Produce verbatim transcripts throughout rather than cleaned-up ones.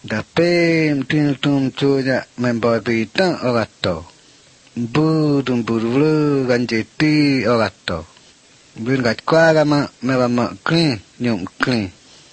Tapi tin tum chunya member pita orato. Bu tum buru ganjeti orato. Bin gat kwa ma me ba ma clean nyum clean.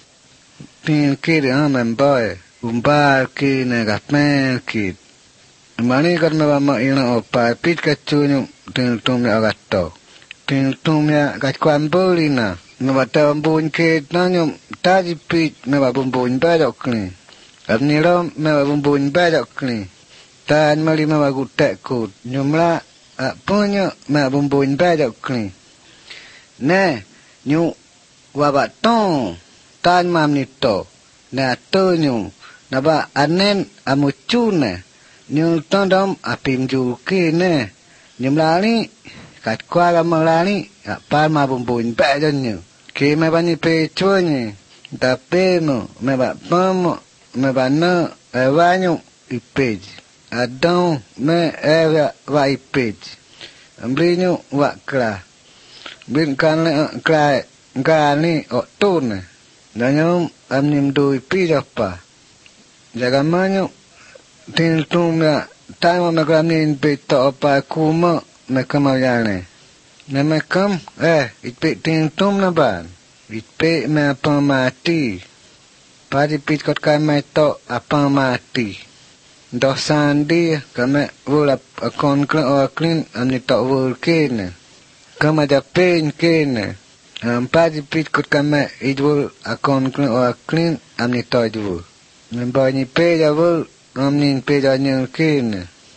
Tin kid ha member umbar ki ne gatmen kid. Mani kat me ba ma ina opa pit ka chunyu tin tum ya orato. Tin tum ya gat kwa mbolina. Me ba ta mbun kid na nyum taji pit me ba bumbun ba dok clean. Abnilo me ba bumbun ba dok clean. Tan mali me ba gutek kut. Nyumla punyo me ba bumbun ba dok clean. Ne nyu waba ton tan mam nito na to nyu na ba anen amuchune nyu tondom apim juki ne nyumlani kat kwa gamalani apa ma bumbun ba jonyu ke me ba ni pe chonye da pe no me ba pamo me ba no evanyu ipej adon me eva va ipej ambrinyu wa kra bin kan le krai gani o tune danyo amnim dui pirapa jagamanyo tin tumya tama me gramin pe to pa kuma me kamayane ne me kam eh it pe tin tum na ban it pe me apa mati padi pit kot kai me to apa mati do sandi kame vula akon klen o klin amni to vul kene kama da pen kene am padi pit kot kame idvul akon klen o klin amni to idvul men bani pe da vul amnin pe da nyen kene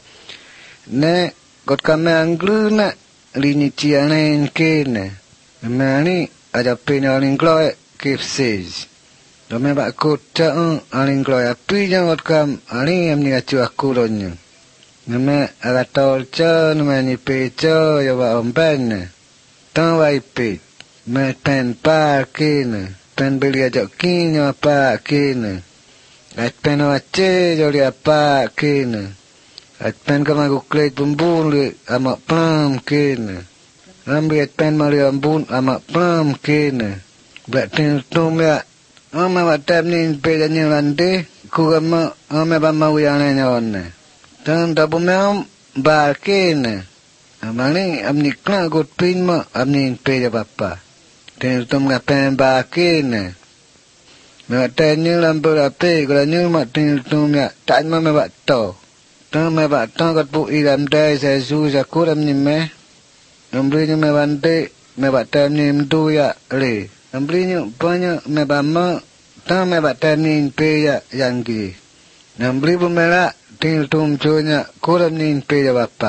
ne kot kame angluna lini tianen kene mani ada pen alin gloe kifsej do me ba kota alin gloe apinya kot kam alin amni achu akulonyo me agatol cha me ni pe cha yo ba omben tan vai pe me pen pa kene pen belia jo kinyo pa kene at pen o che jo lia pa kene at pen kama ku klet bumbun le ama pam kene ambi at pen mali ambun ama pam kene bak tin tum ya ama ba tam nin pe da nyen lande ku ama ama ba ma wi ane nyon tan da bu mem ba kene amani amni kla gut pin ma amni pe da papa tin tum ga pen ba kene me ta nyen lam bu la pe ga nyen ma tin tum ya tan ma me ba to tan me ba tan gat bu i lam dai se su sa ku ram ni me ambri ni me bande me ba tam ni mdu ya le ambri ni panya me ba ma tan me ba tam ni pe ya yangi ambri bu me la tin tum chunya ku ram ni pe ya papa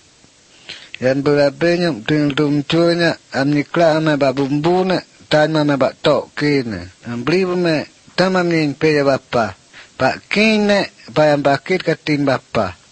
yan bu la pe ni tin tum chunya amni kla me ba bumbu na tan ma me ba to kene ambri bu me tan ma ni pe ya papa pa kene pa yang bakit katin bapa